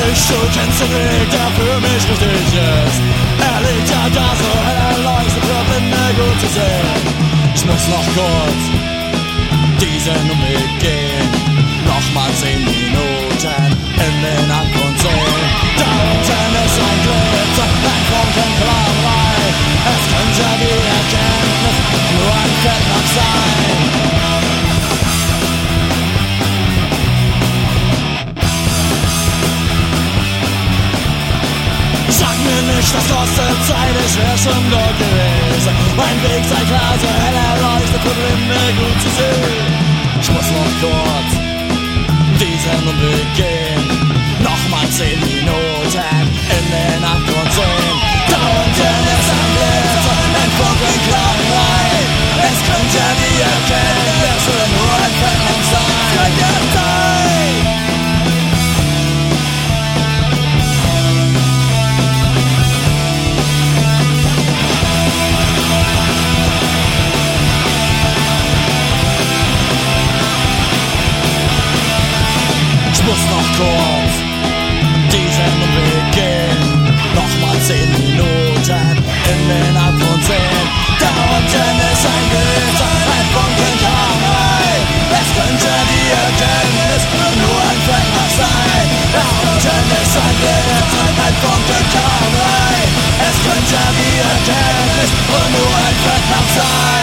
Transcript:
Ich so kennst den Weg, der für mich richtig ist. Er liegt ja da so hell erleuchtet, für Blinde gut zu sehen. Ich muss noch kurz diesen Umweg gehen. Nochmal 10 Minuten in den Abgrund sehen. Da unten ist ein Glitzer, ein Funken Klarerei. Es könnte die Erkenntnis nur ein Fettnapf sein. Sag mir nicht, das kostet Zeit, ich wär schon dort gewesen. Mein Weg sei klar, so hell erleuchtet, für Blinde gut zu sehen. Ich muss noch kurz diesen Umweg gehen. Nochmal 10 Minuten in den Abgrund sehen. Da unten ist ein Blitzer, ein Funken Klarerei. Es könnte die Erkenntnis oder nur ein Fettnapf sein. Ich muss noch kurz diesen Weg gehen. Nochmal 10 Minuten in den Abgrund sehen. Da unten ist ein Glitzer, ein Funken Klarerei. Es könnte die Erkenntnis nur ein Fettnapf sein. Da unten ist ein Glitzer, ein Funken Klarerei. Es könnte die Erkenntnis nur ein Fettnapf sein.